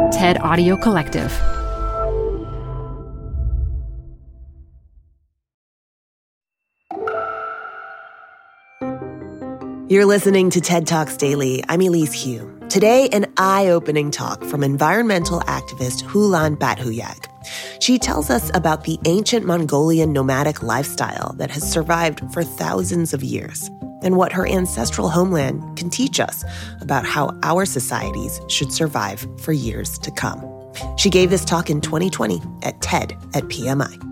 TED Audio Collective. You're listening to TED Talks Daily. I'm Elise Hu. Today, an eye-opening talk from environmental activist Hulan Bathuyak. She tells us about the ancient Mongolian nomadic lifestyle that has survived for thousands of years and what her ancestral homeland can teach us about how our societies should survive for years to come. She gave this talk in 2020 at TED at PMI.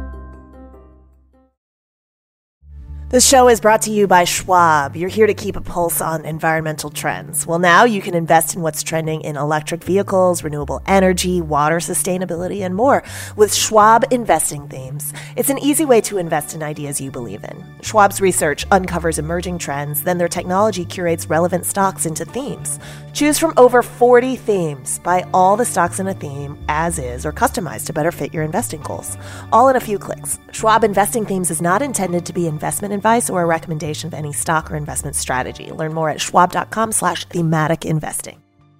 This show is brought to you by Schwab. You're here to keep a pulse on environmental trends. Well, now you can invest in what's trending in electric vehicles, renewable energy, water sustainability, and more with Schwab Investing Themes. It's an easy way to invest in ideas you believe in. Schwab's research uncovers emerging trends, then their technology curates relevant stocks into themes. Choose from over 40 themes. Buy all the stocks in a theme as is or customized to better fit your investing goals. All in a few clicks. Schwab Investing Themes is not intended to be investment advice or a recommendation of any stock or investment strategy. Learn more at schwab.com/thematic investing.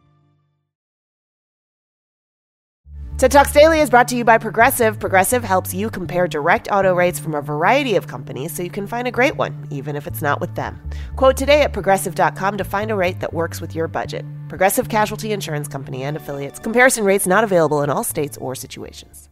TED Talks Daily is brought to you by Progressive. Progressive helps you compare direct auto rates from a variety of companies so you can find a great one, even if it's not with them. Quote today at progressive.com to find a rate that works with your budget. Progressive Casualty Insurance Company and Affiliates. Comparison rates not available in all states or situations.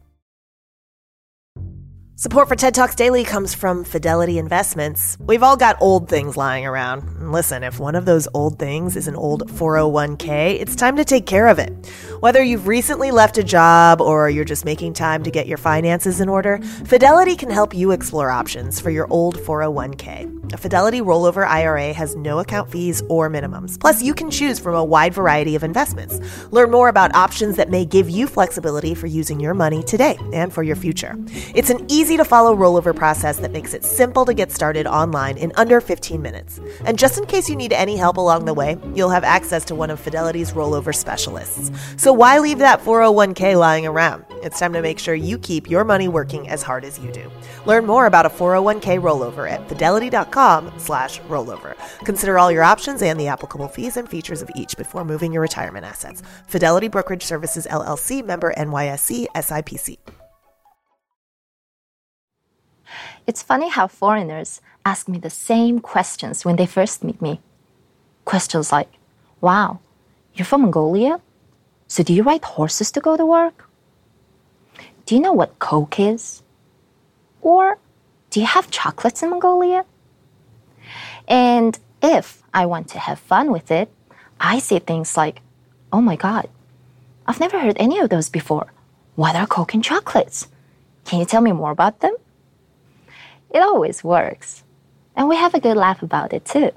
Support for TED Talks Daily comes from Fidelity Investments. We've all got old things lying around. And listen, if one of those old things is an old 401k, it's time to take care of it. Whether you've recently left a job or you're just making time to get your finances in order, Fidelity can help you explore options for your old 401k. A Fidelity rollover IRA has no account fees or minimums. Plus, you can choose from a wide variety of investments. Learn more about options that may give you flexibility for using your money today and for your future. It's an easy-to-follow rollover process that makes it simple to get started online in under 15 minutes. And just in case you need any help along the way, you'll have access to one of Fidelity's rollover specialists. So why leave that 401k lying around? It's time to make sure you keep your money working as hard as you do. Learn more about a 401k rollover at fidelity.com/rollover. Consider all your options and the applicable fees and features of each before moving your retirement assets. Fidelity Brokerage Services, LLC, member NYSE, SIPC. It's funny how foreigners ask me the same questions when they first meet me. Questions like, wow, you're from Mongolia? So do you ride horses to go to work? Do you know what Coke is? Or do you have chocolates in Mongolia? And if I want to have fun with it, I say things like, oh my God, I've never heard any of those before. What are Coke and chocolates? Can you tell me more about them? It always works. And we have a good laugh about it too.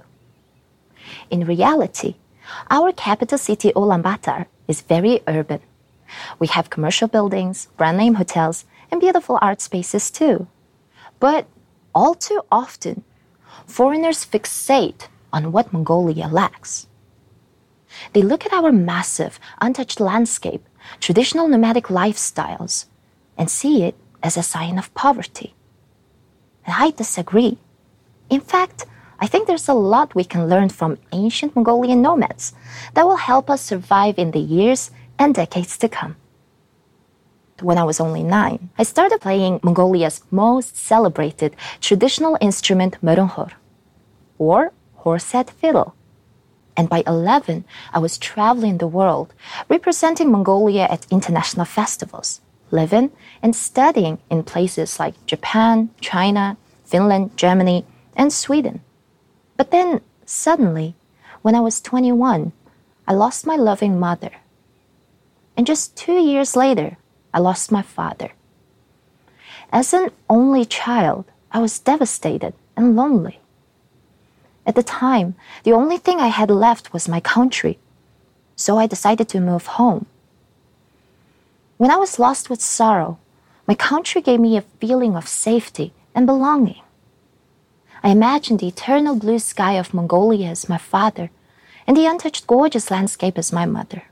In reality, our capital city Ulaanbaatar is very urban. We have commercial buildings, brand name hotels, and beautiful art spaces too. But all too often, foreigners fixate on what Mongolia lacks. They look at our massive, untouched landscape, traditional nomadic lifestyles, and see it as a sign of poverty. And I disagree. In fact, I think there's a lot we can learn from ancient Mongolian nomads that will help us survive in the years and decades to come. When I was only 9, I started playing Mongolia's most celebrated traditional instrument, murunghor, or horse-head fiddle. And by 11, I was traveling the world, representing Mongolia at international festivals, living and studying in places like Japan, China, Finland, Germany, and Sweden. But then, suddenly, when I was 21, I lost my loving mother. And just 2 years later, I lost my father. As an only child, I was devastated and lonely. At the time, the only thing I had left was my country, so I decided to move home. When I was lost with sorrow, my country gave me a feeling of safety and belonging. I imagined the eternal blue sky of Mongolia as my father, and the untouched gorgeous landscape as my mother.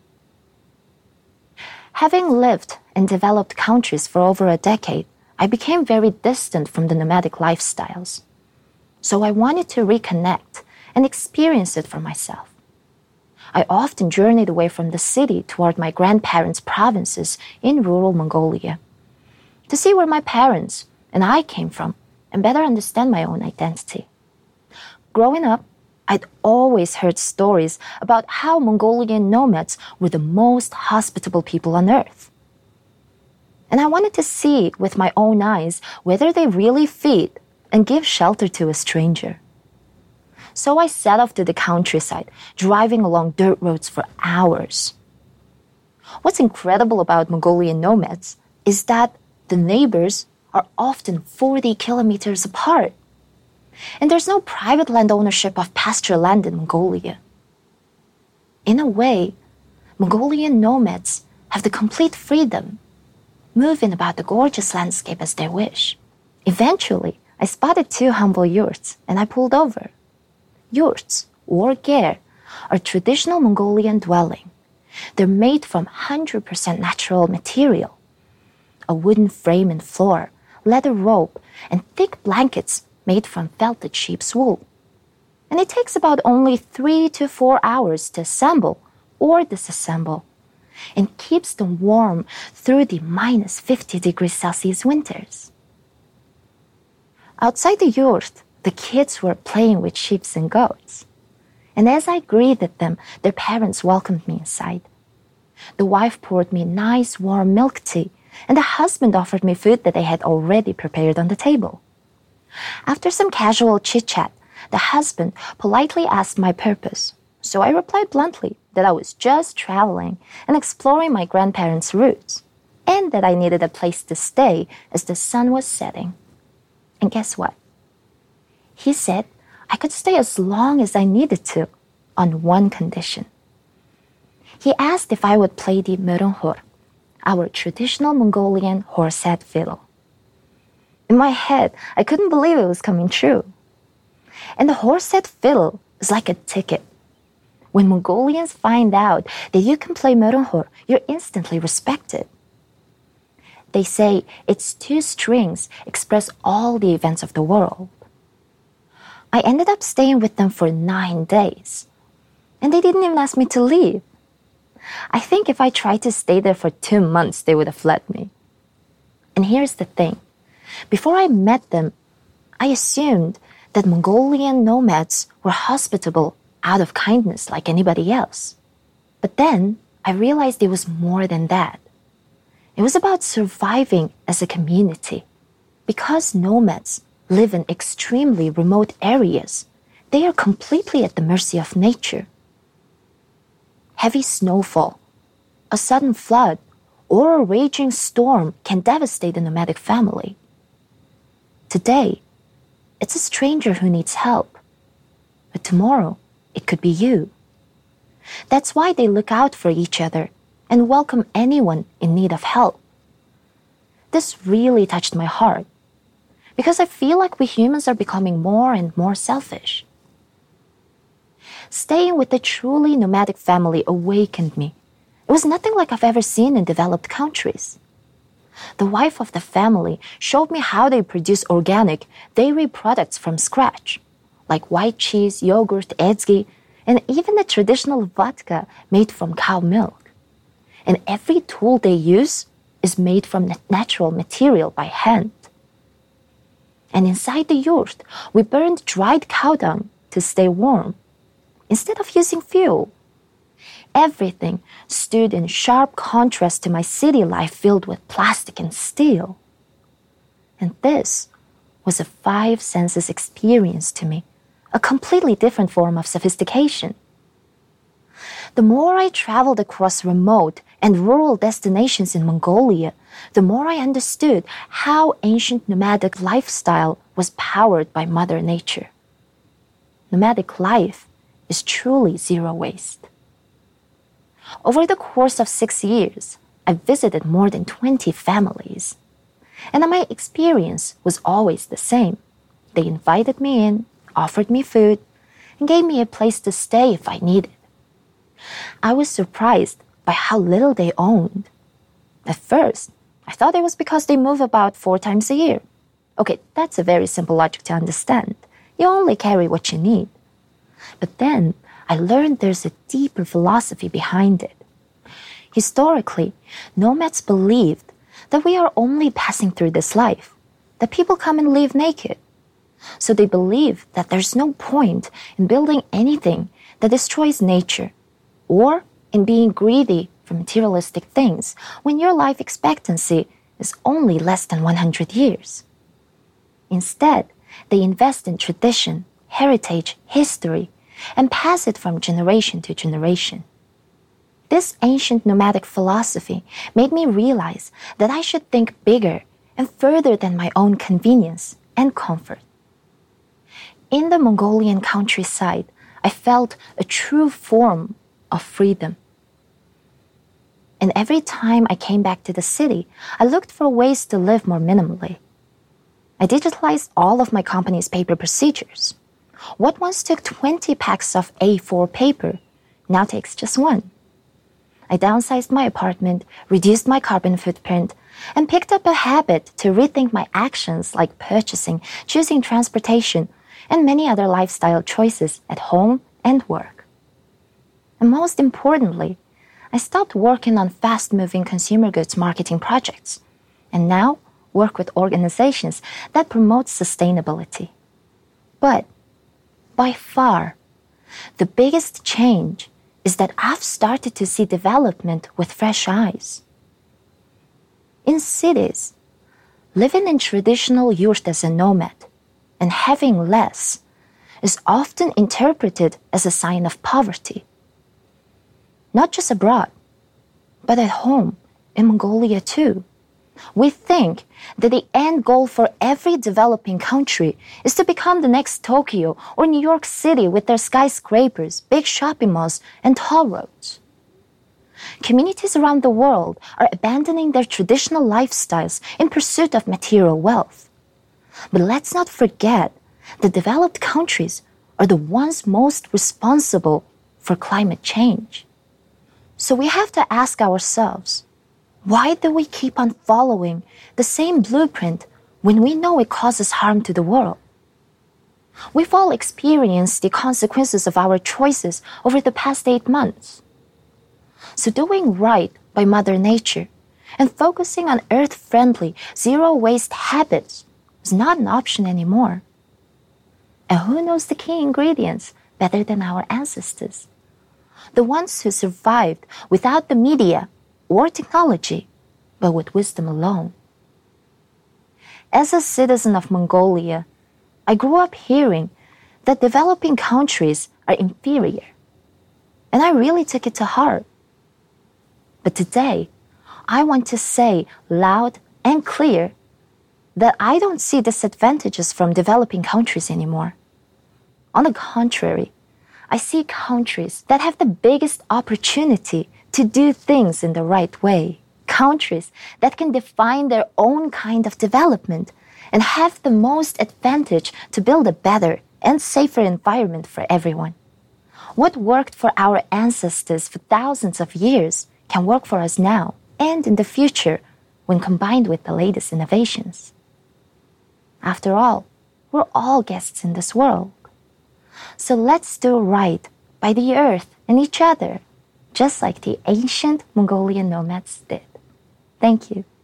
Having lived in developed countries for over a decade, I became very distant from the nomadic lifestyles. So I wanted to reconnect and experience it for myself. I often journeyed away from the city toward my grandparents' provinces in rural Mongolia to see where my parents and I came from and better understand my own identity. Growing up, I'd always heard stories about how Mongolian nomads were the most hospitable people on earth. And I wanted to see with my own eyes whether they really feed and give shelter to a stranger. So I set off to the countryside, driving along dirt roads for hours. What's incredible about Mongolian nomads is that the neighbors are often 40 kilometers apart. And there's no private land ownership of pasture land in Mongolia. In a way, Mongolian nomads have the complete freedom, moving about the gorgeous landscape as they wish. Eventually, I spotted 2 humble yurts and I pulled over. Yurts, or ger, are traditional Mongolian dwelling. They're made from 100% natural material. A wooden frame and floor, leather rope, and thick blankets made from felted sheep's wool. And it takes about only 3 to 4 hours to assemble or disassemble, and keeps them warm through the minus 50 degrees Celsius winters. Outside the yurt, the kids were playing with sheep and goats. And as I greeted them, their parents welcomed me inside. The wife poured me nice warm milk tea, and the husband offered me food that they had already prepared on the table. After some casual chit-chat, the husband politely asked my purpose, so I replied bluntly that I was just traveling and exploring my grandparents' roots, and that I needed a place to stay as the sun was setting. And guess what? He said I could stay as long as I needed to, on one condition. He asked if I would play the murunghur, our traditional Mongolian horsehead fiddle. In my head, I couldn't believe it was coming true. And the horsehead fiddle is like a ticket. When Mongolians find out that you can play murunghur, you're instantly respected. They say its 2 strings express all the events of the world. I ended up staying with them for 9 days. And they didn't even ask me to leave. I think if I tried to stay there for 2 months, they would have let me. And here's the thing. Before I met them, I assumed that Mongolian nomads were hospitable out of kindness like anybody else. But then I realized it was more than that. It was about surviving as a community. Because nomads live in extremely remote areas, they are completely at the mercy of nature. Heavy snowfall, a sudden flood, or a raging storm can devastate a nomadic family. Today, it's a stranger who needs help, but tomorrow, it could be you. That's why they look out for each other and welcome anyone in need of help. This really touched my heart, because I feel like we humans are becoming more and more selfish. Staying with a truly nomadic family awakened me. It was nothing like I've ever seen in developed countries. The wife of the family showed me how they produce organic dairy products from scratch, like white cheese, yogurt, edzgi, and even the traditional vodka made from cow milk. And every tool they use is made from natural material by hand. And inside the yurt, we burned dried cow dung to stay warm, instead of using fuel. Everything stood in sharp contrast to my city life filled with plastic and steel. And this was a 5 senses experience to me, a completely different form of sophistication. The more I traveled across remote and rural destinations in Mongolia, the more I understood how ancient nomadic lifestyle was powered by Mother Nature. Nomadic life is truly zero waste. Over the course of 6 years, I visited more than 20 families. And my experience was always the same. They invited me in, offered me food, and gave me a place to stay if I needed. I was surprised by how little they owned. At first, I thought it was because they move about 4 times a year. Okay, that's a very simple logic to understand. You only carry what you need. But then, I learned there's a deeper philosophy behind it. Historically, nomads believed that we are only passing through this life, that people come and leave naked. So they believe that there's no point in building anything that destroys nature, or in being greedy for materialistic things when your life expectancy is only less than 100 years. Instead, they invest in tradition, heritage, history, and pass it from generation to generation. This ancient nomadic philosophy made me realize that I should think bigger and further than my own convenience and comfort. In the Mongolian countryside, I felt a true form of freedom. And every time I came back to the city, I looked for ways to live more minimally. I digitalized all of my company's paper procedures. What once took 20 packs of A4 paper now takes just one. I downsized my apartment, reduced my carbon footprint, and picked up a habit to rethink my actions like purchasing, choosing transportation, and many other lifestyle choices at home and work. And most importantly, I stopped working on fast-moving consumer goods marketing projects, and now work with organizations that promote sustainability. But by far, the biggest change is that I've started to see development with fresh eyes. In cities, living in traditional yurt as a nomad and having less is often interpreted as a sign of poverty. Not just abroad, but at home in Mongolia too. We think that the end goal for every developing country is to become the next Tokyo or New York City with their skyscrapers, big shopping malls, and toll roads. Communities around the world are abandoning their traditional lifestyles in pursuit of material wealth. But let's not forget that developed countries are the ones most responsible for climate change. So we have to ask ourselves, why do we keep on following the same blueprint when we know it causes harm to the world? We've all experienced the consequences of our choices over the past 8 months. So doing right by Mother Nature and focusing on earth-friendly, zero-waste habits is not an option anymore. And who knows the key ingredients better than our ancestors? The ones who survived without the media or technology, but with wisdom alone. As a citizen of Mongolia, I grew up hearing that developing countries are inferior, and I really took it to heart. But today, I want to say loud and clear that I don't see disadvantages from developing countries anymore. On the contrary, I see countries that have the biggest opportunity to do things in the right way. Countries that can define their own kind of development and have the most advantage to build a better and safer environment for everyone. What worked for our ancestors for thousands of years can work for us now and in the future when combined with the latest innovations. After all, we're all guests in this world. So let's do right by the earth and each other, just like the ancient Mongolian nomads did. Thank you.